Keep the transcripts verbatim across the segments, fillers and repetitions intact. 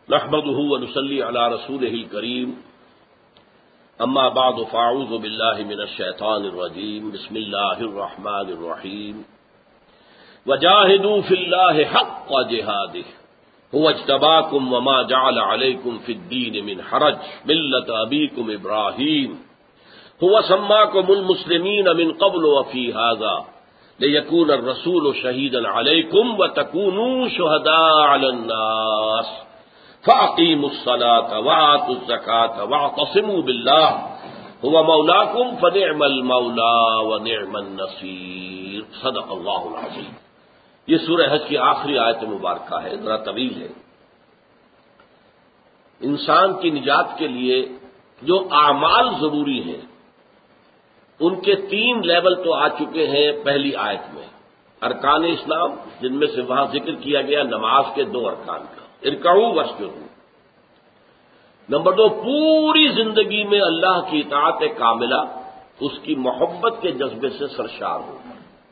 نحمده ونصلي على رسوله الكريم اما بعد فاعوذ بالله من الشيطان الرجيم بسم الله الرحمن الرحيم وجاهدوا في الله حق جهاده هو اجتباكم وما جعل عليكم في الدين من حرج ملة أبيكم إبراهيم هو سماكم المسلمين من قبل وفي هذا ليكون الرسول شهيدا عليكم وتكونوا شهداء على الناس فأقيموا الصلاة وآتوا الزكاة واعتصموا بالله هو مولاكم فنعم المولى ونعم النصير صدق اللہ العظیم۔ یہ سورہ حج کی آخری آیت مبارکہ ہے، ذرا طویل ہے۔ انسان کی نجات کے لیے جو اعمال ضروری ہیں ان کے تین لیول تو آ چکے ہیں پہلی آیت میں، ارکان اسلام جن میں سے وہاں ذکر کیا گیا نماز کے دو ارکان کا، ارکعوا واسجدوا۔ نمبر دو، پوری زندگی میں اللہ کی اطاعت کاملہ، اس کی محبت کے جذبے سے سرشار ہوگا۔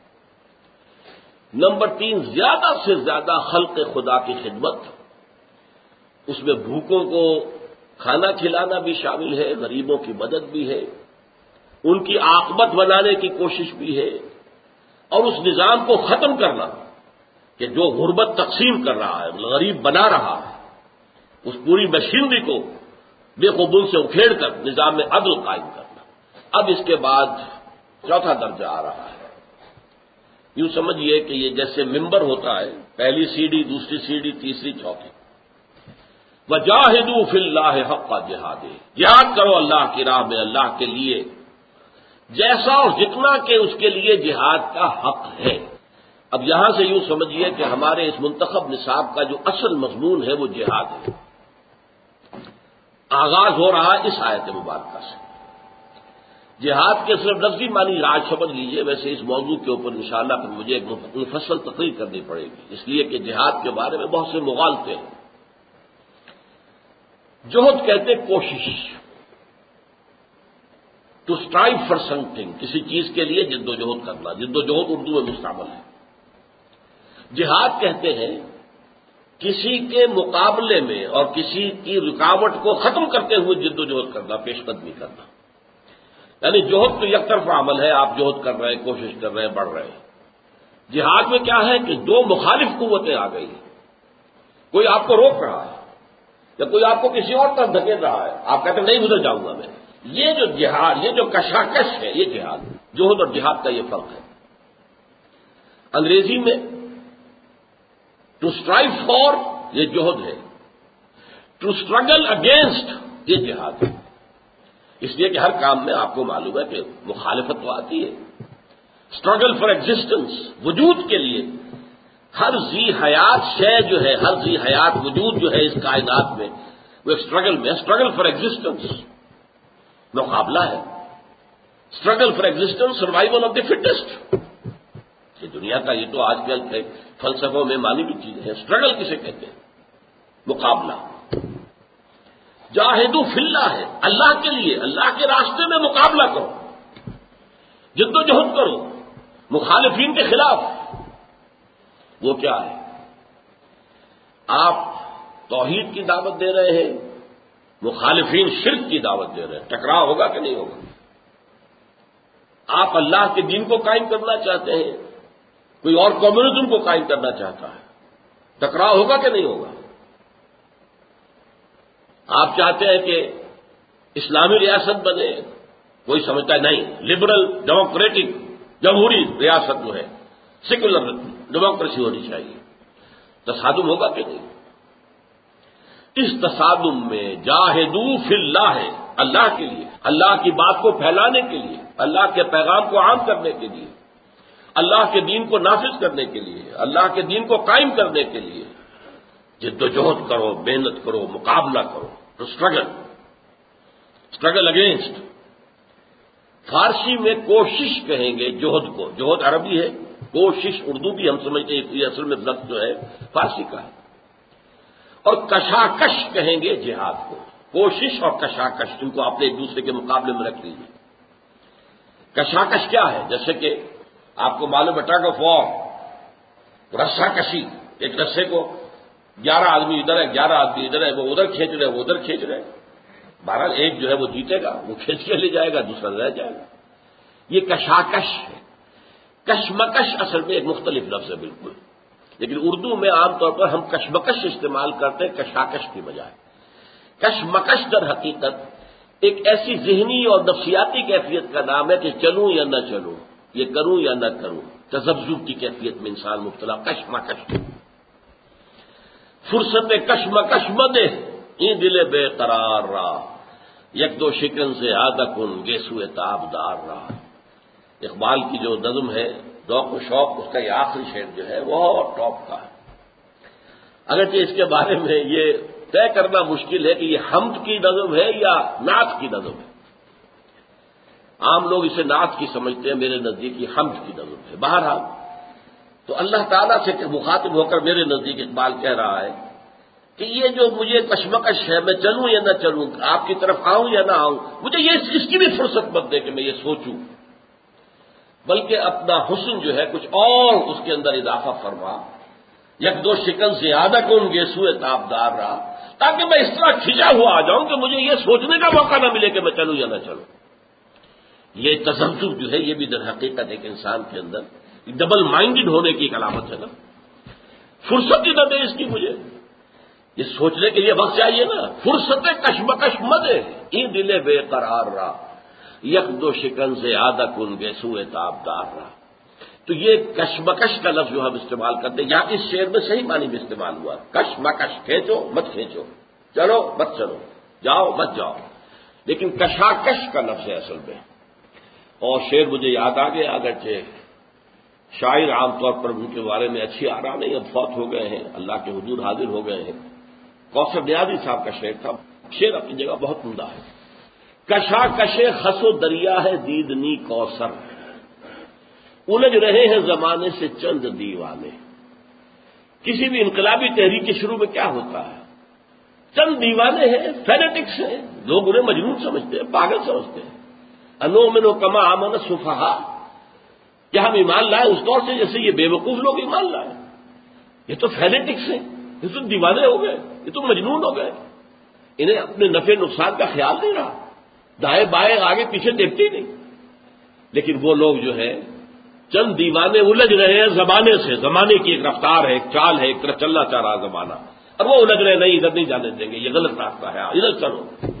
نمبر تین، زیادہ سے زیادہ خلق خدا کی خدمت، اس میں بھوکوں کو کھانا کھلانا بھی شامل ہے، غریبوں کی مدد بھی ہے، ان کی عاقبت بنانے کی کوشش بھی ہے، اور اس نظام کو ختم کرنا کہ جو غربت تقسیم کر رہا ہے، غریب بنا رہا ہے، اس پوری مشینری کو بے قبول سے اکھیڑ کر نظام میں عدل قائم کرنا۔ اب اس کے بعد چوتھا درجہ آ رہا ہے۔ یوں سمجھیے کہ یہ جیسے ممبر ہوتا ہے، پہلی سیڑھی، دوسری سیڑھی، تیسری، چوتھی۔ وجاہدوا فی اللہ حق جہادہ، جہاد کرو اللہ کی راہ میں اللہ کے لیے جیسا اور جتنا کہ اس کے لیے جہاد کا حق ہے۔ اب یہاں سے یوں سمجھیے کہ ہمارے اس منتخب نصاب کا جو اصل مضمون ہے وہ جہاد ہے۔ آغاز ہو رہا ہے اس آیت مبارکہ سے۔ جہاد کے صرف لفظی معنی آج سمجھ لیجئے، ویسے اس موضوع کے اوپر انشاءاللہ پھر مجھے ایک مفصل تقریر کرنی پڑے گی، اس لیے کہ جہاد کے بارے میں بہت سے مغالطے ہیں۔ جہد کہتے کوشش، to strive for something, کسی چیز کے لیے جد و جہد کرنا، جد و جہد اردو میں مستعمل ہے۔ جہاد کہتے ہیں کسی کے مقابلے میں اور کسی کی رکاوٹ کو ختم کرتے ہوئے جد و جہد کرنا، پیش قدمی کرنا۔ یعنی جہد تو یک طرفہ عمل ہے، آپ جہد کر رہے ہیں، کوشش کر رہے ہیں، بڑھ رہے ہیں۔ جہاد میں کیا ہے کہ دو مخالف قوتیں آ گئی، کوئی آپ کو روک رہا ہے یا کوئی آپ کو کسی اور طرف دھکیل رہا ہے، آپ کہتے ہیں نہیں گزر جاؤں گا میں۔ یہ جو جہاد، یہ جو کشاکش ہے، یہ جہاد، جہد اور جہاد کا یہ فرق ہے۔ انگریزی میں ٹو اسٹرائیو فار یہ جہد ہے، ٹو اسٹرگل اگینسٹ یہ جہاد ہے۔ اس لیے کہ ہر کام میں آپ کو معلوم ہے کہ مخالفت تو آتی ہے۔ اسٹرگل فار ایگزسٹنس، وجود کے لیے ہر ذی حیات شے جو ہے، ہر ذی حیات وجود جو ہے اس کائنات میں وہ ایک اسٹرگل میں، اسٹرگل فار ایگزسٹنس مقابلہ ہے۔ Struggle for existence, survival of the fittest, یہ دنیا کا یہ تو آج کل کے فلسفوں میں مانی بھی چیز ہے۔ اسٹرگل کسے کہتے ہیں؟ مقابلہ۔ جاہدوا فی اللہ ہے، اللہ کے لیے، اللہ کے راستے میں مقابلہ کرو، جد و جہد کرو مخالفین کے خلاف۔ وہ کیا ہے؟ آپ توحید کی دعوت دے رہے ہیں، مخالفین شرک کی دعوت دے رہے ہیں، ٹکراؤ ہوگا کہ نہیں ہوگا؟ آپ اللہ کے دین کو قائم کرنا چاہتے ہیں، کوئی اور کمیونزم کو قائم کرنا چاہتا ہے، ٹکراؤ ہوگا کہ نہیں ہوگا؟ آپ چاہتے ہیں کہ اسلامی ریاست بنے، کوئی سمجھتا ہے نہیں، لبرل ڈیموکریٹک جمہوری ریاست جو ہے، سیکولر ڈیموکریسی ہونی چاہیے، تصادم ہوگا کہ نہیں؟ اس تصادم میں جاہدوا فی اللہ ہے، اللہ کے لیے، اللہ کی بات کو پھیلانے کے لیے، اللہ کے پیغام کو عام کرنے کے لیے، اللہ کے دین کو نافذ کرنے کے لیے، اللہ کے دین کو قائم کرنے کے لیے جد و جہد کرو، محنت کرو، مقابلہ کرو، تو اسٹرگل اسٹرگل اگینسٹ۔ فارسی میں کوشش کہیں گے جہد کو، جہد عربی ہے، کوشش اردو بھی ہم سمجھتے ہیں، یہ اصل میں لفظ جو ہے فارسی کا ہے۔ اور کشاکش کہیں گے جہاد کو، کوشش اور کشاکش، ان کو آپ نے ایک دوسرے کے مقابلے میں رکھ لیجیے۔ کشاکش کیا ہے؟ جیسے کہ آپ کو معلوم ہے ٹگ آف وار، رسا کشی، ایک رسے کو گیارہ آدمی ادھر ہے، گیارہ آدمی ادھر ہے، وہ ادھر کھینچ رہے وہ ادھر کھینچ رہے بہرحال ایک جو ہے وہ جیتے گا، وہ کھینچ کے لے جائے گا، دوسرا رہ جائے گا. یہ کشاکش ہے. کشمکش اصل میں ایک مختلف لفظ ہے بالکل، لیکن اردو میں عام طور پر ہم کشمکش استعمال کرتے ہیں کشاکش کی بجائے. کشمکش در حقیقت ایک ایسی ذہنی اور نفسیاتی کیفیت کا نام ہے کہ چلوں یا نہ چلوں، یہ کروں یا نہ کروں، تذبذب کی کیفیت میں انسان مبتلا. کشمکش فرصت کشمکش مدے این دل بے قرار رہا، یک دو شکن سے آدھا کن گیسو تاب دار رہا. اقبال کی جو نظم ہے ذوق و شوق، اس کا یہ آخری شعر جو ہے وہ ٹاپ کا ہے. اگرچہ اس کے بارے میں یہ طے کرنا مشکل ہے کہ یہ حمد کی نظم ہے یا نعت کی نظم ہے. عام لوگ اسے نعت کی سمجھتے ہیں، میرے نزدیک یہ حمد کی نظم ہے. بہرحال تو اللہ تعالیٰ سے مخاطب ہو کر میرے نزدیک اقبال کہہ رہا ہے کہ یہ جو مجھے کشمکش ہے، میں چلوں یا نہ چلوں، آپ کی طرف آؤں یا نہ آؤں، مجھے یہ اس کی بھی فرصت مت دے کہ میں یہ سوچوں، بلکہ اپنا حسن جو ہے کچھ اور اس کے اندر اضافہ فرما. یک دو شکن زیادہ کن گیسو تابدار رہا، تاکہ میں اس طرح کھنچا ہوا آ جاؤں کہ مجھے یہ سوچنے کا موقع نہ ملے کہ میں چلوں یا نہ چلوں. یہ تذبذب جو ہے یہ بھی در حقیقت ایک انسان کے اندر ڈبل مائنڈڈ ہونے کی ایک علامت ہے نا. فرصت ہی نہ دے اس کی، مجھے یہ سوچنے کے لیے وقت چاہیے نا. فرصت کشمکش مدے این دل بے قرار رہا، یک دو شکن سے آدھا کن گیسو تابدار رہا. تو یہ کشمکش کا لفظ جو ہم استعمال کرتے ہیں یہاں اس شعر میں صحیح معنی میں استعمال ہوا. کشمکش، کھینچو مت کھینچو، چلو مت چلو، جاؤ مت جاؤ، لیکن کشاکش کا لفظ ہے اصل میں. اور شعر مجھے یاد آ گیا، اگرچہ شاعر عام طور پر ان کے بارے میں اچھی آرا نہیں، اب فوت ہو گئے ہیں، اللہ کے حضور حاضر ہو گئے ہیں. کوثر نیازی صاحب کا شعر تھا. شعر اپنی جگہ بہت عمدہ ہے. کشاکش خس و دریا ہے دیدنی کوثر، الجھ رہے ہیں زمانے سے چند دیوانے. کسی بھی انقلابی تحریک کے شروع میں کیا ہوتا ہے؟ چند دیوانے ہیں، فینیٹکس ہیں، لوگ انہیں مجنون سمجھتے ہیں، پاگل سمجھتے ہیں. انومن و کما امن صفحا، کیا ہم ایمان لائے اس دور سے جیسے یہ بے وقوف لوگ ایمان لائے؟ یہ تو فینیٹکس ہیں، یہ تو دیوانے ہو گئے، یہ تو مجنون ہو گئے. انہیں اپنے نفع نقصان کا خیال نہیں رہا، دائیں بائیں آگے پیچھے دیکھتے ہی نہیں. لیکن وہ لوگ جو ہے چند دیوانے الجھ رہے ہیں زمانے سے. زمانے کی ایک رفتار ہے، ایک چال ہے، ایک طرف چلنا چاہ رہا زمانہ، اور وہ الجھ رہے نہیں، ادھر نہیں جانے دیں گے، یہ غلط راستہ ہے، ادھر چلو.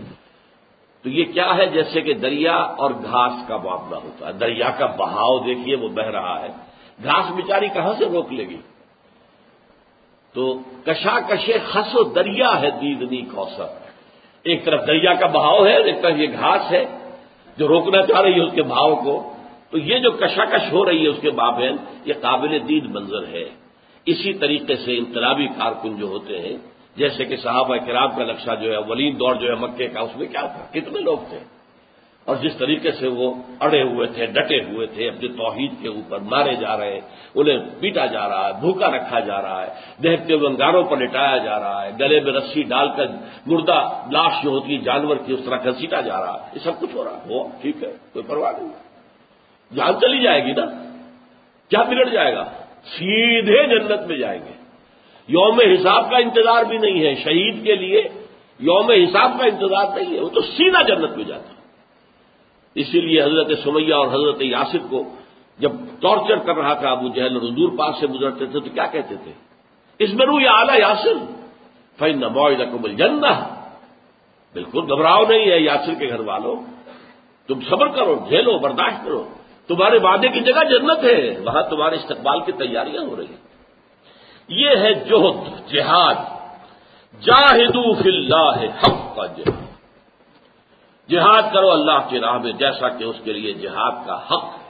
تو یہ کیا ہے؟ جیسے کہ دریا اور گھاس کا معاملہ ہوتا ہے. دریا کا بہاؤ دیکھیے وہ بہہ رہا ہے، گھاس بیچاری کہاں سے روک لے گی؟ تو کشاکش خس و دریا ہے دیدنی کوثر. ایک طرف دریا کا بہاؤ ہے، ایک طرف یہ گھاس ہے جو روکنا چاہ رہی ہے اس کے بہاؤ کو. تو یہ جو کشاکش ہو رہی ہے اس کے مابین، یہ قابل دید منظر ہے. اسی طریقے سے انقلابی کارکن جو ہوتے ہیں، جیسے کہ صحابہ کرام کا نقشہ جو ہے اولین دور جو ہے مکے کا، اس میں کیا تھا؟ کتنے لوگ تھے، اور جس طریقے سے وہ اڑے ہوئے تھے، ڈٹے ہوئے تھے اپنے توحید کے اوپر، مارے جا رہے ہیں، انہیں پیٹا جا رہا ہے، بھوکا رکھا جا رہا ہے، دیکھتے ہوئے انگاروں پر لٹایا جا رہا ہے، گلے میں رسی ڈال کر مردہ لاش جو ہوتی ہے جانور کی اس طرح گھسیٹا جا رہا ہے. یہ سب کچھ ہو رہا ہے. وہ ٹھیک ہے، کوئی پرواہ نہیں، جان چلی جائے گی نا، کیا بگڑ جائے گا؟ سیدھے جنت میں جائیں گے. یوم حساب کا انتظار بھی نہیں ہے شہید کے لیے، یوم حساب کا انتظار نہیں ہے، وہ تو سیدھا جنت میں جاتا ہے. اسی لیے حضرت سمیہ اور حضرت یاسر کو جب ٹارچر کر رہا تھا ابو جہل، حضور پاس سے گزرتے تھے تو کیا کہتے تھے؟ اصبروا یا اعلی یاسر فإن موعدکم الجنہ. بالکل گھبراؤ نہیں ہے یاسر کے گھر والوں، تم صبر کرو، جھیلو، برداشت کرو، تمہارے وعدے کی جگہ جنت ہے، وہاں تمہارے استقبال کی تیاریاں ہو رہی ہیں. یہ ہے جہد، جہاد. جاہدوا فی اللہ حق جہاد، جہاد کرو اللہ کی راہ میں جیسا کہ اس کے لیے جہاد کا حق ہے.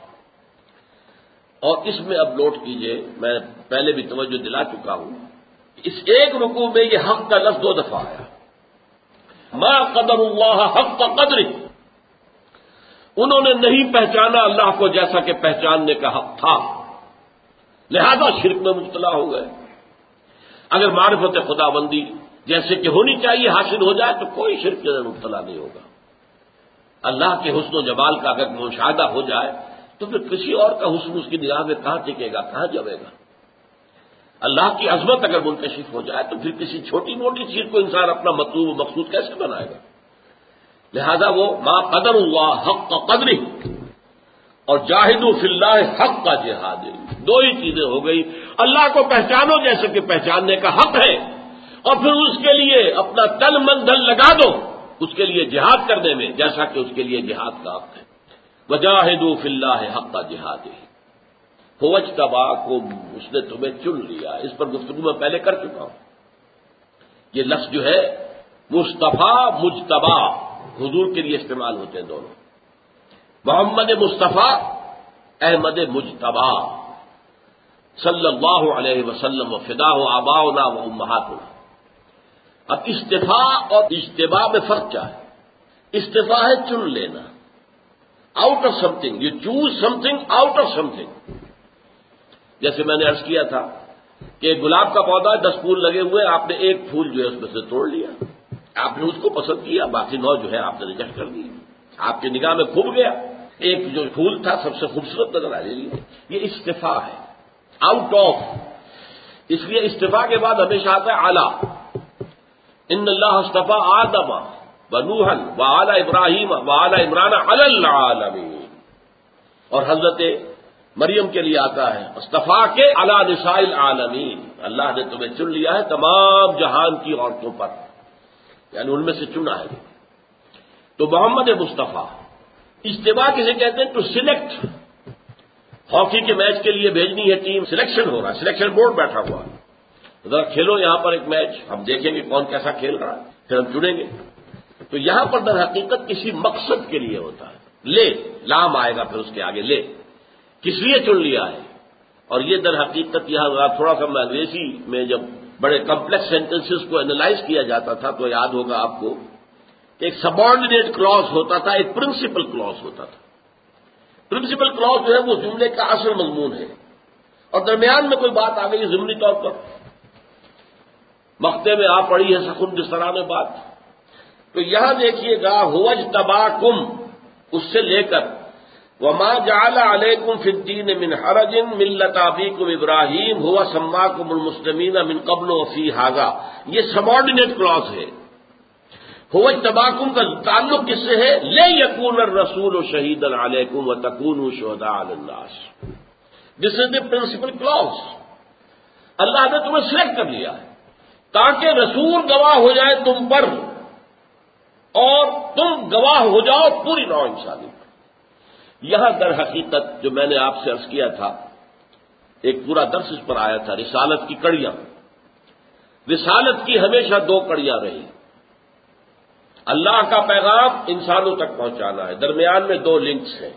اور اس میں اب نوٹ کیجئے، میں پہلے بھی توجہ دلا چکا ہوں، اس ایک رکوع میں یہ حق کا لفظ دو دفعہ آیا. ما قدر اللہ حق قدر، انہوں نے نہیں پہچانا اللہ کو جیسا کہ پہچاننے کا حق تھا، لہذا شرک میں مبتلا ہو گئے. اگر معرفت خدا بندی جیسے کہ ہونی چاہیے حاصل ہو جائے تو کوئی شرک کے اندر مبتلا نہیں ہوگا. اللہ کے حسن و جمال کا اگر مشاہدہ ہو جائے تو پھر کسی اور کا حسن اس کی نگاہ میں کہاں ٹکے گا، کہاں جمے گا؟ اللہ کی عظمت اگر منکشف ہو جائے تو پھر کسی چھوٹی موٹی چیز کو انسان اپنا مطلوب و مقصود کیسے بنائے گا؟ لہذا وہ ما قدر اللہ حق قدری اور جاہدوا فی اللہ حق کا جہاد، دو ہی چیزیں ہو گئی، اللہ کو پہچانو جیسے کہ پہچاننے کا حق ہے، اور پھر اس کے لیے اپنا تن من دھن لگا دو اس کے لیے جہاد کرنے میں جیسا کہ اس کے لیے جہاد کا حق ہے۔ وجاہدوا فی اللہ حق کا جہاد هو اجتباکم، اس نے تمہیں چن لیا، اس پر گفتگو میں پہلے کر چکا ہوں۔ یہ لفظ جو ہے مصطفیٰ مجتبی حضور کے لیے استعمال ہوتے ہیں دونوں، محمد مصطفیٰ احمد مجتبی صلی اللہ علیہ وسلم و فداہ آباؤنا و امہاتنا۔ اب استفاء اور اجتباء میں فرق کیا ہے؟ استفاء ہے چن لینا، out of something, you choose something out of something. جیسے میں نے عرض کیا تھا کہ گلاب کا پودا دس پھول لگے ہوئے، آپ نے ایک پھول جو ہے اس میں سے توڑ لیا، آپ نے اس کو پسند کیا، باقی نو جو ہے آپ نے ریجیکٹ کر دی، آپ کی نگاہ میں کھب گیا، ایک جو پھول تھا سب سے خوبصورت نظر آ رہی ہے، یہ استفاء ہے، آؤٹ آف۔ اس لیے استفاء کے بعد ہمیشہ آتا ہے اعلیٰ، ان اللہ اصطفیٰ آدم ونوحا وآل ابراہیم وآل عمران علی العالمین، اور حضرت مریم کے لیے آتا ہے اصطفیٰ کے علی نساء العالمین، اللہ نے تمہیں چن لیا ہے تمام جہان کی عورتوں پر، یعنی ان میں سے چنا ہے۔ تو محمد مصطفیٰ اجتباء کسے کہتے ہیں؟ ٹو سلیکٹ، ہاکی کے میچ کے لیے بھیجنی ہے ٹیم، سلیکشن ہو رہا ہے، سلیکشن بورڈ بیٹھا ہوا ہے، ذرا کھیلو یہاں پر ایک میچ، ہم دیکھیں گے کون کیسا کھیل رہا ہے، پھر ہم چنیں گے۔ تو یہاں پر در حقیقت کسی مقصد کے لیے ہوتا ہے، لے لام آئے گا پھر اس کے آگے، لے کس لیے چن لیا ہے۔ اور یہ در حقیقت یہاں تھوڑا سا میں انگریزی میں جب بڑے کمپلیکس سینٹنسز کو اینالائز کیا جاتا تھا تو یاد ہوگا آپ کو کہ ایک سبارڈینیٹ کلوز ہوتا تھا، ایک پرنسپل کلوز ہوتا تھا۔ پرنسپل کلوز جو ہے وہ جملے کا اصل مضمون ہے، اور درمیان میں کوئی بات آ گئی ضمنی طور پر، مقطع میں آ پڑی ہے سخن جس طرح میں بات، تو یہاں دیکھیے گا هو اجتباکم، اس سے لے کر وما جعل علیکم فی الدین من حرج ملۃ ابیکم ابراہیم هو سماکم المسلمین من قبل وفی ھذا، یہ سبارڈینیٹ کلوز ہے۔ هو اجتباکم کا تعلق کس سے ہے؟ لیکون الرسول شہیدا علیکم وتکونوا شہداء علی الناس، دس از دی پرنسپل کلوز۔ اللہ نے تمہیں سلیکٹ کر لیا ہے تاکہ رسول گواہ ہو جائے تم پر اور تم گواہ ہو جاؤ پوری نوع انسانی پر۔ یہاں در حقیقت جو میں نے آپ سے عرض کیا تھا، ایک پورا درس اس پر آیا تھا، رسالت کی کڑیاں۔ رسالت کی ہمیشہ دو کڑیاں رہی، اللہ کا پیغام انسانوں تک پہنچانا ہے، درمیان میں دو لنکس ہیں۔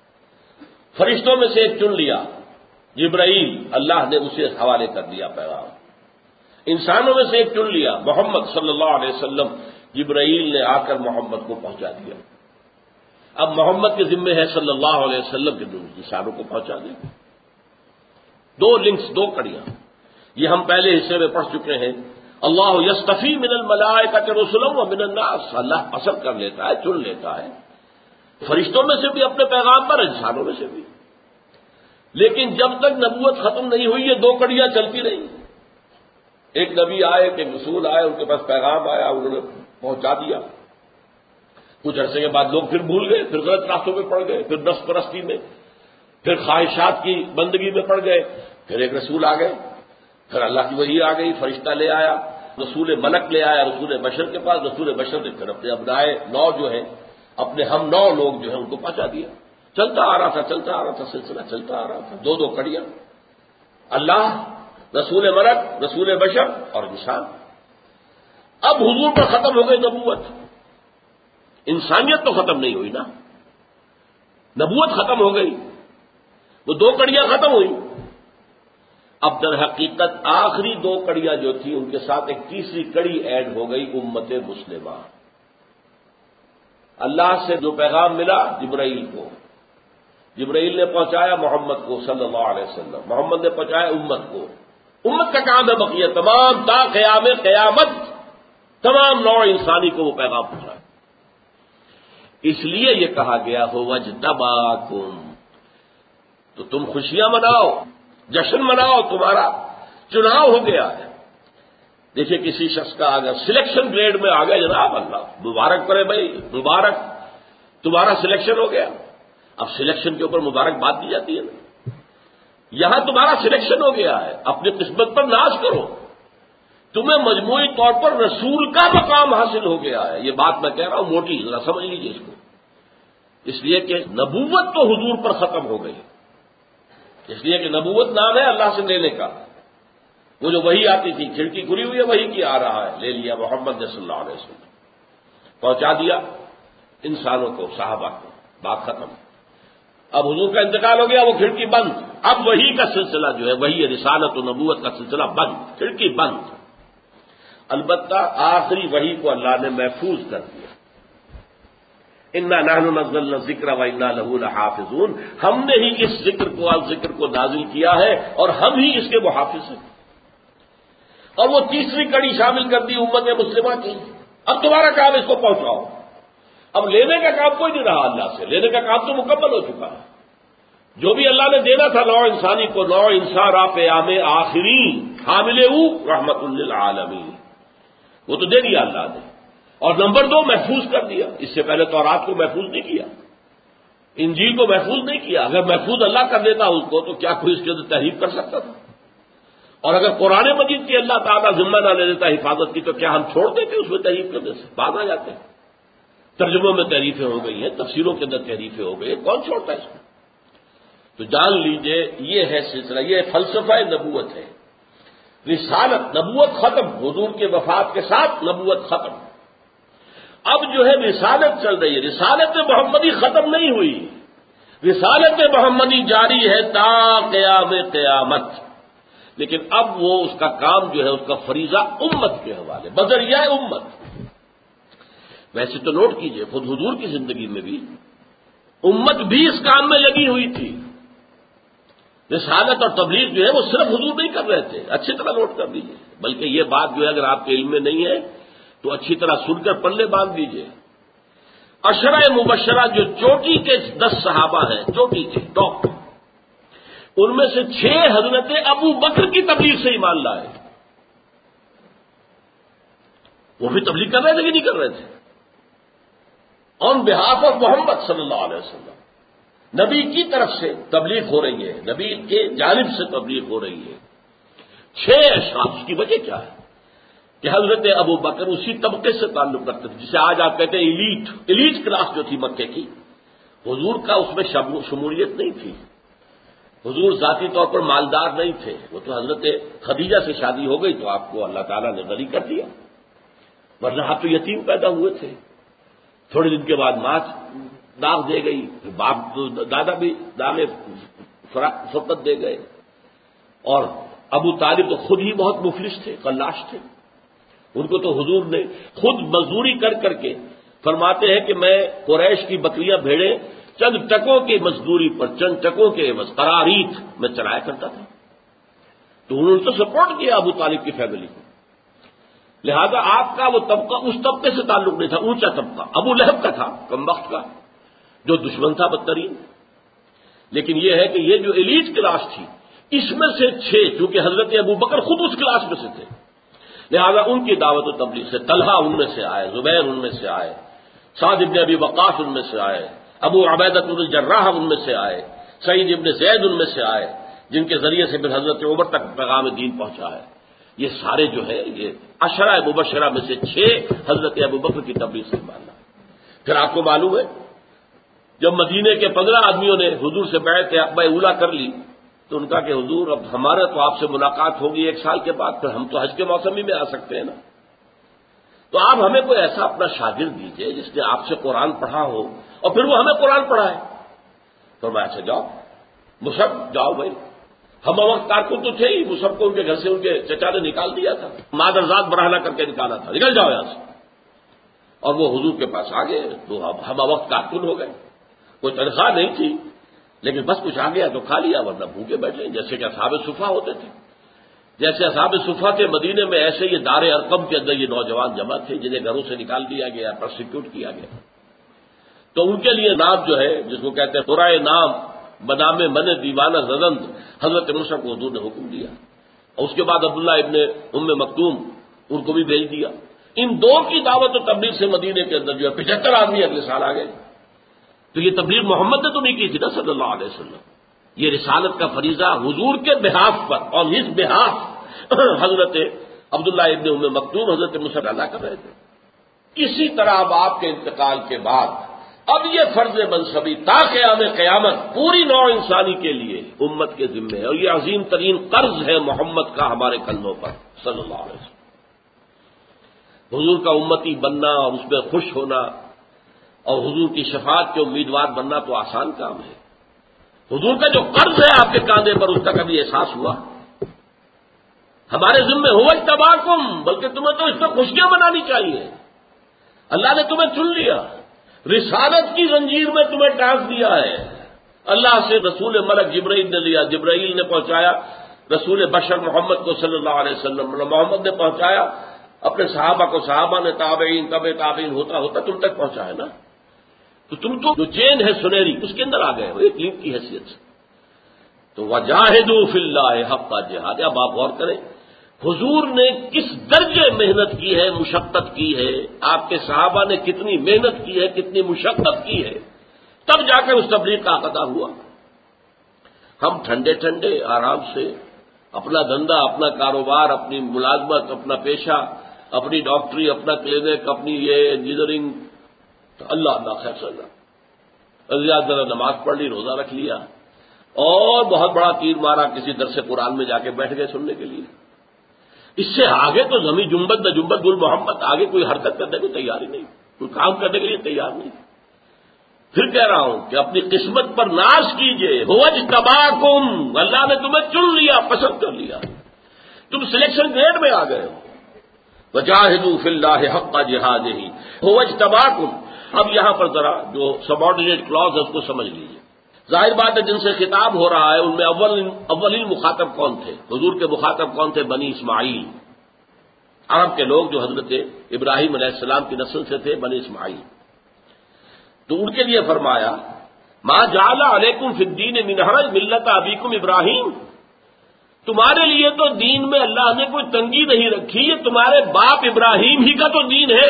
فرشتوں میں سے ایک چن لیا جبرائیل، اللہ نے اسے حوالے کر دیا پیغام۔ انسانوں میں سے ایک چن لیا محمد صلی اللہ علیہ وسلم، جبرائیل نے آ کر محمد کو پہنچا دیا۔ اب محمد کے ذمے ہے صلی اللہ علیہ وسلم کے انسانوں کو پہنچا دیا۔ دو لنکس، دو کڑیاں، یہ ہم پہلے حصے میں پڑھ چکے ہیں۔ اللہ یصطفی من الملائکۃ رسلا ومن الناس، اللہ پسند کر لیتا ہے، چن لیتا ہے فرشتوں میں سے بھی اپنے پیغام پر، انسانوں میں سے بھی۔ لیکن جب تک نبوت ختم نہیں ہوئی یہ دو کڑیاں چلتی رہی۔ ایک نبی آئے، ایک رسول آئے، ان کے پاس پیغام آیا، انہوں نے پہنچا دیا، کچھ عرصے کے بعد لوگ پھر بھول گئے، پھر غلط راستوں پہ پڑ گئے، پھر نفس پرستی میں، پھر خواہشات کی بندگی میں پڑ گئے، پھر ایک رسول آ گئے، پھر اللہ کی وحی آ گئی، فرشتہ لے آیا، رسول ملک لے آیا رسول بشر کے پاس، رسول بشر نے پھر اپنے ابنائے نو جو ہیں، اپنے ہم نو لوگ جو ہیں ان کو پہنچا دیا۔ چلتا آ رہا تھا چلتا آ رہا تھا سلسلہ چلتا آ رہا تھا، دو دو کڑیاں، اللہ، رسول ملک، رسول بشر اور انسان۔ اب حضور پر ختم ہو گئی نبوت، انسانیت تو ختم نہیں ہوئی نا، نبوت ختم ہو گئی، وہ دو کڑیاں ختم ہوئی۔ اب در حقیقت آخری دو کڑیاں جو تھیں ان کے ساتھ ایک تیسری کڑی ایڈ ہو گئی، امت مسلمہ۔ اللہ سے جو پیغام ملا جبرائیل کو، جبرائیل نے پہنچایا محمد کو صلی اللہ علیہ وسلم، محمد نے پہنچایا امت کو۔ امت کا کام ہے بقیہ تمام تا قیام قیامت تمام نوع انسانی کو وہ پیغام پہنچایا۔ اس لیے یہ کہا گیا ہو وجتباکم، تو تم خوشیاں مناؤ، جشن مناؤ تمہارا چناؤ ہو گیا ہے. دیکھیے کسی شخص کا اگر سلیکشن گریڈ میں آ گیا جناب اللہ مبارک کرے بھائی مبارک تمہارا سلیکشن ہو گیا. اب سلیکشن کے اوپر مبارک بات دی جاتی ہے نا. یہاں تمہارا سلیکشن ہو گیا ہے, اپنی قسمت پر ناز کرو. تمہیں مجموعی طور پر رسول کا مقام حاصل ہو گیا ہے. یہ بات میں کہہ رہا ہوں موٹی, ذرا سمجھ لیجیے اس کو. اس لیے کہ نبوت تو حضور پر ختم ہو گئی, اس لیے کہ نبوت نام ہے اللہ سے لینے کا. وہ جو وہی آتی تھی کھڑکی کھلی ہوئی ہے وہی کی آ رہا ہے, لے لیا محمد صلی اللہ علیہ وسلم, پہنچا دیا انسانوں کو صحابہ کو, بات ختم. اب حضور کا انتقال ہو گیا, وہ کھڑکی بند. اب وہی کا سلسلہ جو ہے وہی رسالت و نبوت کا سلسلہ بند, کھڑکی بند. البتہ آخری وحی کو اللہ نے محفوظ کر دیا. انا نحن نزلنا الذکر و انا لہ لحافظون, ہم نے ہی اس ذکر کو اور ذکر کو نازل کیا ہے اور ہم ہی اس کے محافظ ہیں. اور وہ تیسری کڑی شامل کر دی امت مسلمہ کی. اب تمہارا کام اس کو پہنچاؤ. اب لینے کا کام کوئی نہیں رہا اللہ سے, لینے کا کام تو مکمل ہو چکا ہے. جو بھی اللہ نے دینا تھا نوع انسانی کو, نوع انسان را پیام آخری حامل رحمت للعالمین, وہ تو دے دیا اللہ نے. اور نمبر دو محفوظ کر دیا. اس سے پہلے تورات کو محفوظ نہیں کیا, انجیل کو محفوظ نہیں کیا. اگر محفوظ اللہ کر دیتا اس کو تو کیا کوئی اس کے اندر تحریف کر سکتا تھا؟ اور اگر قرآن مجید کی اللہ تعالیٰ ذمہ نہ لے دیتا حفاظت کی تو کیا ہم چھوڑ دیتے اس میں تحریف کرنے سے؟ بعد آ جاتے ہیں. ترجموں میں تحریفیں ہو گئی ہیں, تفسیروں کے اندر تحریفیں ہو گئی ہیں, کون چھوڑتا ہے اس کو؟ تو جان لیجئے یہ ہے سلسلہ, یہ فلسفہ نبوت ہے. رسالت نبوت ختم, حضور کے وفات کے ساتھ نبوت ختم. اب جو ہے رسالت چل رہی ہے. رسالت محمدی ختم نہیں ہوئی, رسالت محمدی جاری ہے تا قیام قیامت. لیکن اب وہ اس کا کام جو ہے اس کا فریضہ امت کے حوالے, بذریعہ امت. ویسے تو نوٹ کیجئے خود حضور کی زندگی میں بھی امت بھی اس کام میں لگی ہوئی تھی. رسالت اور تبلیغ جو ہے وہ صرف حضور نہیں کر رہے تھے, اچھی طرح نوٹ کر لیجئے. بلکہ یہ بات جو ہے اگر آپ کے علم میں نہیں ہے تو اچھی طرح سن کر پلے باندھ دیجئے. عشرہ مبشرہ جو چوٹی کے دس صحابہ ہیں, چوٹی کے ٹاپ, ان میں سے چھ حضرت ابو بکر کی تبلیغ سے ایمان لائے. وہ بھی تبلیغ کر رہے تھے کہ نہیں کر رہے تھے؟ آن بہاف آف محمد صلی اللہ علیہ وسلم, نبی کی طرف سے تبلیغ ہو رہی ہے, نبی کے جانب سے تبلیغ ہو رہی ہے. چھ اشخاص کی وجہ کیا ہے کہ حضرت ابو بکر اسی طبقے سے تعلق رکھتے تھے جسے آج آپ کہتے ہیں ایلیٹ. ایلیٹ کلاس جو تھی مکے کی, حضور کا اس میں شمولیت نہیں تھی. حضور ذاتی طور پر مالدار نہیں تھے, وہ تو حضرت خدیجہ سے شادی ہو گئی تو آپ کو اللہ تعالیٰ نے غنی کر دیا, ورنہ آپ تو یتیم پیدا ہوئے تھے. تھوڑے دن کے بعد ماں داغ دے گئی, باپ دادا بھی داغ فقط دے گئے. اور ابو طالب تو خود ہی بہت مفلس تھے, قلاش تھے. ان کو تو حضور نے خود مزدوری کر کر کے فرماتے ہیں کہ میں قریش کی بکریاں بھیڑیں چند ٹکوں کی مزدوری پر, چند ٹکوں کے عوض قراریت میں چلایا کرتا تھا. تو انہوں نے تو سپورٹ کیا ابو طالب کی فیملی کو. لہذا آپ کا وہ طبقہ اس طبقے سے تعلق نہیں تھا, اونچا طبقہ ابو لہب کا تھا, کم وقت کا, جو دشمن تھا بدترین. لیکن یہ ہے کہ یہ جو ایلیٹ کلاس تھی اس میں سے چھ, چونکہ حضرت ابو بکر خود اس کلاس میں سے تھے, لہذا ان کی دعوت و تبلیغ سے طلحہ ان میں سے آئے, زبیر ان میں سے آئے, سعد ابن ابی وقاص ان میں سے آئے, ابو عبیدہ بن الجراح ان میں سے آئے, سعید ابن زید ان میں سے آئے, جن کے ذریعے سے پھر حضرت عمر تک پیغام دین پہنچا ہے. یہ سارے جو ہے یہ عشرہ مبشرہ میں سے چھ حضرت ابو بکر کی تبلیغ سے ماننا. پھر آپ کو معلوم ہے جب مدینے کے پندرہ آدمیوں نے حضور سے بیعت عقبہ اولیٰ کر لی تو ان کا کہ حضور اب ہمارا تو آپ سے ملاقات ہوگی ایک سال کے بعد, پھر ہم تو حج کے موسم ہی میں آ سکتے ہیں نا, تو آپ ہمیں کوئی ایسا اپنا شاگرد دیجئے جس نے آپ سے قرآن پڑھا ہو اور پھر وہ ہمیں قرآن پڑھائے. تو میں اچھا جاؤ مصعب, جاؤ بھائی. ہم وقت کارکن تو تھے ہی, مصعب کو ان کے گھر سے ان کے چچا نے نکال دیا تھا, مادرزاد براہنا کر کے نکالا تھا, نکل جاؤ یہاں سے. اور وہ حضور کے پاس آ گئے تو ہم وقت کارکن ہو گئے. کوئی تنخواہ نہیں تھی لیکن بس کچھ آ گیا تو کھا لیا, ورنہ بھوکے بیٹھے. جیسے کہ اصحاب صفا ہوتے تھے, جیسے اصحاب صفا کے مدینے میں ایسے یہ دار ارقم کے اندر یہ نوجوان جمع تھے جنہیں گھروں سے نکال دیا گیا, پرسیکیوٹ کیا گیا. تو ان کے لیے نام جو ہے جس کو کہتے ہیں قرائے نام بنام من دیوانہ زدند, حضرت موسیٰ کو حضور نے حکم دیا اور اس کے بعد عبداللہ ابن ام مکتوم ان کو بھی بھیج دیا. ان دو کی دعوت و تبلیغ سے مدینے کے اندر جو ہے پچہتر آدمی اگلے سال آ گئے. تو یہ تبلیغ محمد نے تو نہیں کی تھی نا صلی اللہ علیہ وسلم. یہ رسالت کا فریضہ حضور کے بحاف پر اور ہز بحاف حضرت عبداللہ ابن ام مکتوم حضرت موسیٰ ادا کر رہے تھے. اسی طرح اب آپ کے انتقال کے بعد اب یہ فرض منصبی تا قیام قیامت پوری نوع انسانی کے لیے امت کے ذمے ہے، اور یہ عظیم ترین قرض ہے محمد کا ہمارے کندھوں پر صلی اللہ علیہ وسلم. حضور کا امتی بننا اور اس میں خوش ہونا اور حضور کی شفاعت کے امیدوار بننا تو آسان کام ہے. حضور کا جو قرض ہے آپ کے کاندھے پر اس کا کبھی احساس ہوا؟ ہمارے ذمے ہوا تباکم، بلکہ تمہیں تو اس پر خوشیاں منانی چاہیے. اللہ نے تمہیں چن لیا، رسالت کی زنجیر میں تمہیں ٹانک دیا ہے. اللہ سے رسول ملک جبرائیل نے لیا، جبرائیل نے پہنچایا رسول بشر محمد کو صلی اللہ علیہ وسلم، محمد نے پہنچایا اپنے صحابہ کو، صحابہ نے تابعین تبع تابعین ہوتا ہوتا تم تک پہنچا ہے نا. تو تم تو جو چین ہے سنہری اس کے اندر آ گئے ہو ایک لنک کی حیثیت سے. تو وجاہدوا فی اللہ حق جہاد. اب آپ غور کریں حضور نے کس درجے محنت کی ہے، مشقت کی ہے، آپ کے صحابہ نے کتنی محنت کی ہے، کتنی مشقت کی ہے، تب جا کر اس تبلیغ کا عقدہ ہوا. ہم ٹھنڈے ٹھنڈے آرام سے اپنا دھندا، اپنا کاروبار، اپنی ملازمت، اپنا پیشہ، اپنی ڈاکٹری، اپنا کلینک، اپنی یہ انجینئرنگ، تو اللہ اللہ خیر صلی اللہ زیادہ ذرا نماز پڑھ لی، روزہ رکھ لیا اور بہت بڑا تیر مارا کسی درس قرآن میں جا کے بیٹھ گئے سننے کے لیے. اس سے آگے تو زمین جنبت نہ جنبت گل محمد، آگے کوئی حرکت کرنے کو تیار ہی نہیں، کوئی کام کرنے کے لیے تیار نہیں. پھر کہہ رہا ہوں کہ اپنی قسمت پر ناز کیجئے. ہوج تباکم، اللہ نے تمہیں چن لیا، پسند کر لیا، تم سلیکشن گریڈ میں آ گئے ہو. وجاہدوا فی اللہ حق جہادہ ہوج تباکم. اب یہاں پر ذرا جو سبارڈینیٹ کلاز ہے اس کو سمجھ لیجیے. ظاہر بات ہے جن سے خطاب ہو رہا ہے ان میں اول اولین مخاطب کون تھے؟ حضور کے مخاطب کون تھے؟ بنی اسماعیل، عرب کے لوگ جو حضرت ابراہیم علیہ السلام کی نسل سے تھے، بنی اسماعیل. تو ان کے لیے فرمایا ما جعل علیکم فی الدین من حرج ملت ابیکم ابراہیم. تمہارے لیے تو دین میں اللہ نے کوئی تنگی نہیں رکھی، یہ تمہارے باپ ابراہیم ہی کا تو دین ہے،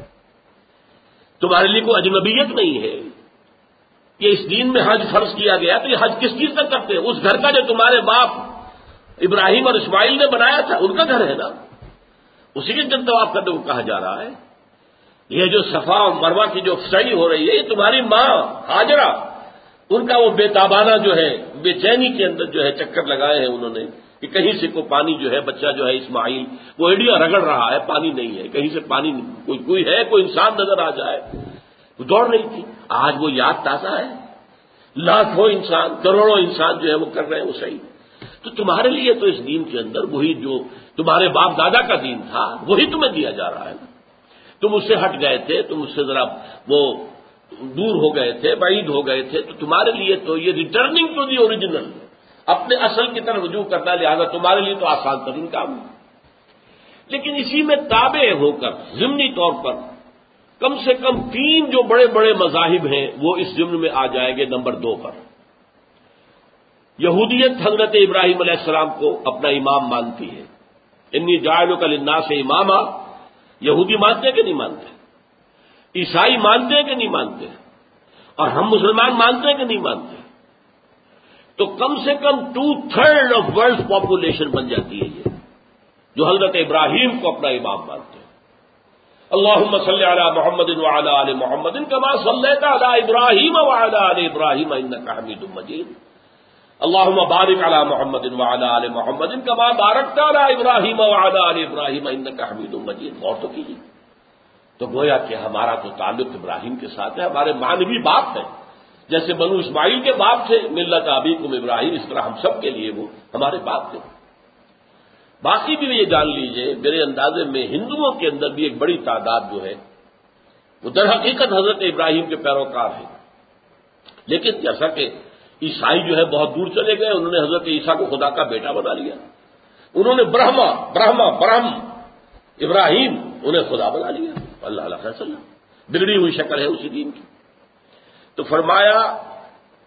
تمہارے لیے کوئی اجنبیت نہیں ہے. یہ اس دین میں حج فرض کیا گیا تو یہ حج کس چیز تک کرتے ہیں؟ اس گھر کا جو تمہارے باپ ابراہیم اور اسماعیل نے بنایا تھا ان کا گھر ہے نا، اسی کے جن طواف کرنے کو کہا جا رہا ہے. یہ جو صفا اور مروہ کی جو سعی ہو رہی ہے یہ تمہاری ماں ہاجرہ، ان کا وہ بے تابانہ جو ہے بے چینی کے اندر جو ہے چکر لگائے ہیں انہوں نے کہ کہیں سے کوئی پانی جو ہے بچہ جو ہے اسماعیل وہ ایڈیا رگڑ رہا ہے، پانی نہیں ہے، کہیں سے پانی کوئی کوئی ہے کوئی انسان نظر آ جائے. دوڑ رہی تھی. آج وہ یاد تازہ ہے، لاکھوں انسان، کروڑوں انسان جو ہے وہ کر رہے ہیں وہ صحیح. تو تمہارے لیے تو اس دین کے اندر وہی جو تمہارے باپ دادا کا دین تھا وہی تمہیں دیا جا رہا ہے. تم اس سے ہٹ گئے تھے، تم اس سے ذرا وہ دور ہو گئے تھے، بعید ہو گئے تھے، تو تمہارے لیے تو یہ ریٹرننگ ٹو دی اوریجنل، اپنے اصل کی طرف رجوع کرنا، لہذا تمہارے لیے تو آسان ترین کام ہے. لیکن اسی میں تابع ہو کر ضمنی طور پر کم سے کم تین جو بڑے بڑے مذاہب ہیں وہ اس ضمن میں آ جائیں گے. نمبر دو پر یہودیت حضرت ابراہیم علیہ السلام کو اپنا امام مانتی ہے. انی جاعلک للناس اماما، یہودی مانتے ہیں کہ نہیں مانتے؟ عیسائی مانتے ہیں کہ نہیں مانتے؟ اور ہم مسلمان مانتے ہیں کہ نہیں مانتے؟ تو کم سے کم two third of world population بن جاتی ہے یہ جو حضرت ابراہیم کو اپنا امام مانتے ہیں. اللہم صلی علی محمد وعلی آل محمد کما صلیت علی ابراہیم وعلی آل ابراہیم انک حمید مجید. اللہم بارک علی محمد وعلی آل محمد کما بارکت علی ابراہیم وعلی آل ابراہیم انک حمید مجید. غور تو کیجیے. تو گویا کہ ہمارا تو تعلق ابراہیم کے ساتھ ہے، ہمارے مانوی باپ ہیں. جیسے بنو اسماعیل کے باپ تھے ملت ابیکم ابراہیم، اس طرح ہم سب کے لیے وہ ہمارے باپ تھے. باقی بھی یہ جان لیجئے میرے اندازے میں ہندوؤں کے اندر بھی ایک بڑی تعداد جو ہے وہ در حقیقت حضرت ابراہیم کے پیروکار ہیں. لیکن جیسا کہ عیسائی جو ہے بہت دور چلے گئے، انہوں نے حضرت عیسیٰ کو خدا کا بیٹا بنا لیا. انہوں نے برہما برہما برہم ابراہیم انہیں خدا بنا لیا. اللہ علیہ وسلم بگڑی ہوئی شکل ہے اسی دین کی. تو فرمایا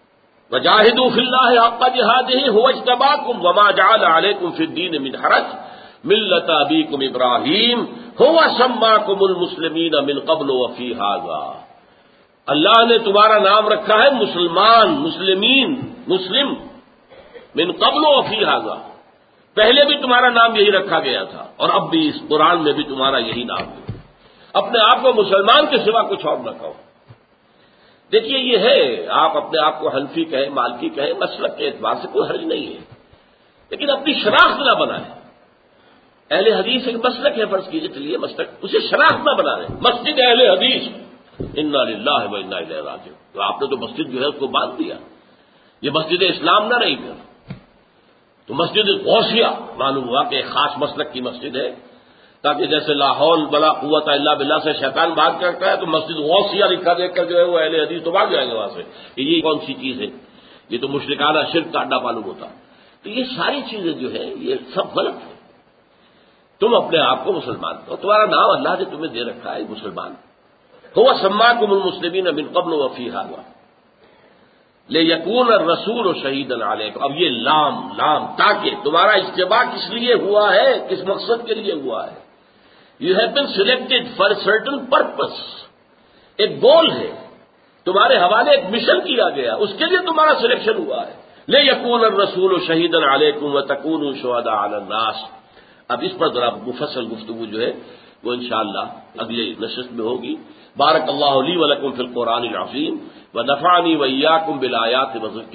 وجاہدوا فی اللہ حق جہادہ هو اجتباکم وما جعل علیکم فی الدین من حرج ملۃ ابیکم ابراہیم هو سماکم المسلمین من قبل وفی ھذا، اللہ نے تمہارا نام رکھا ہے مسلمان، مسلمین، مسلم، من قبل وفی ھذا، پہلے بھی تمہارا نام یہی رکھا گیا تھا اور اب بھی اس قرآن میں بھی تمہارا یہی نام ہے، اپنے آپ کو مسلمان کے سوا کچھ اور نہ کہو۔ دیکھیے یہ ہے، آپ اپنے آپ کو حنفی کہیں، مالکی کہیں، مسلک کے اعتبار سے کوئی حرج نہیں ہے، لیکن اپنی شناخت نہ بنائیں۔ اہل حدیث ایک مسلک ہے، فرض کیجیے چلیے مسلک، اسے شناخت نہ بنا رہے، مسجد اہل حدیث، انا للہ و انا الیہ راجعون، تو آپ نے تو مسجد جو ہے اس کو باندھ دیا، یہ مسجد اسلام نہ رہی پھر تو مسجد غوثیہ معلوم ہوا کہ ایک خاص مسلک کی مسجد ہے، تاکہ جیسے لاہور بلا قوت الا باللہ سے شیطان بھاگ کرتا ہے تو مسجد غوثیہ لکھا دیکھ کر جو ہے وہ اہل حدیث تو بھاگ جائیں گے وہاں سے کہ یہ کون سی چیز ہے، یہ تو مشرکانہ شرک کا اڈا معلوم ہوتا۔ تو یہ ساری چیزیں جو ہے یہ سب غلط ہے۔ تم اپنے آپ کو مسلمان کرو، تمہارا نام اللہ نے تمہیں دے رکھا ہے مسلمان، هو سماکم المسلمین من قبل وفی ھذا لیکون الرسول شہیدا علیکم، اب یہ لام لام تاکہ تمہارا اجتباء کس لیے ہوا ہے، کس مقصد کے لیے ہوا ہے، you have been selected for a certain purpose, ایک گول ہے تمہارے حوالے، ایک مشن کیا گیا، اس کے لیے تمہارا سلیکشن ہوا ہے، لیکون الرسول شہیدا علیکم وتکونوا شہداء علی الناس۔ اب اس پر ذرا مفصل گفتگو جو ہے وہ انشاءاللہ اگلے نشست میں ہوگی۔ بارک اللہ لی ولکم فی القرآن العظیم ونفعنی وإیاکم بالآیات وذکر